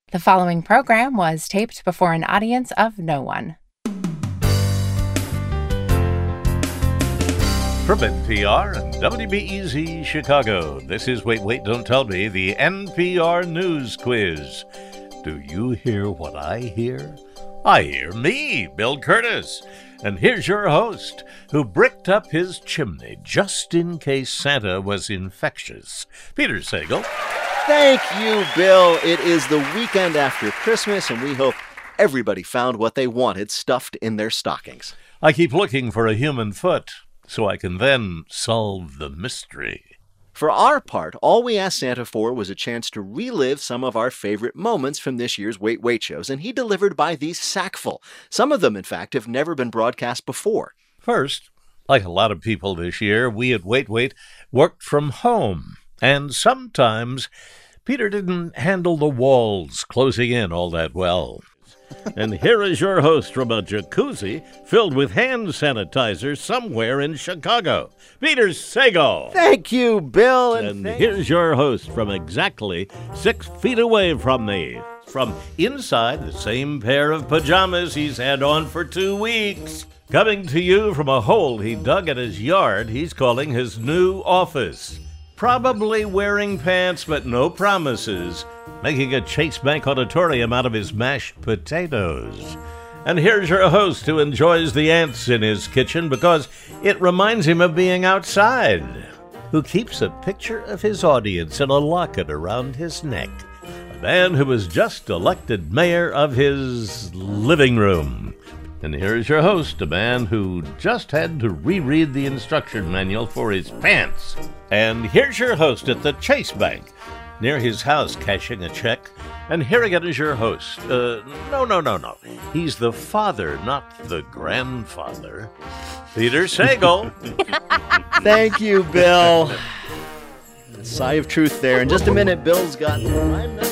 The following program was taped before an audience of no one. From NPR and WBEZ Chicago, this is Wait, Don't Tell Me, the NPR News Quiz. Do you hear what I hear? I hear me, Bill Curtis. And here's your host, who bricked up his chimney just in case Santa was infectious, Peter Sagal. Thank you, Bill. It is the weekend after Christmas, and we hope everybody found what they wanted stuffed in their stockings. I keep looking for a human foot, so I can then solve the mystery. For our part, all we asked Santa for was a chance to relive some of our favorite moments from this year's Wait, Wait shows, and he delivered by the sackful. Some of them, in fact, have never been broadcast before. First, like a lot of people this year, we at Wait, Wait worked from home, and sometimes Peter didn't handle the walls closing in all that well. And here is your host from a jacuzzi filled with hand sanitizer somewhere in Chicago, Peter Sagal. Thank you, Bill. And here's your host from exactly 6 feet away from me, from inside the same pair of pajamas he's had on for 2 weeks. Coming to you from a hole he dug in his yard he's calling his new office. Probably wearing pants, but no promises. Making a Chase Bank auditorium out of his mashed potatoes. And here's your host who enjoys the ants in his kitchen because it reminds him of being outside. Who keeps a picture of his audience in a locket around his neck. A man who was just elected mayor of his living room. And here's your host, a man who just had to reread the instruction manual for his pants. And here's your host at the Chase Bank, near his house cashing a check. And here again is your host. No. He's the father, not the grandfather. Peter Sagal. Thank you, Bill. A sigh of truth there. In just a minute, Bill's got...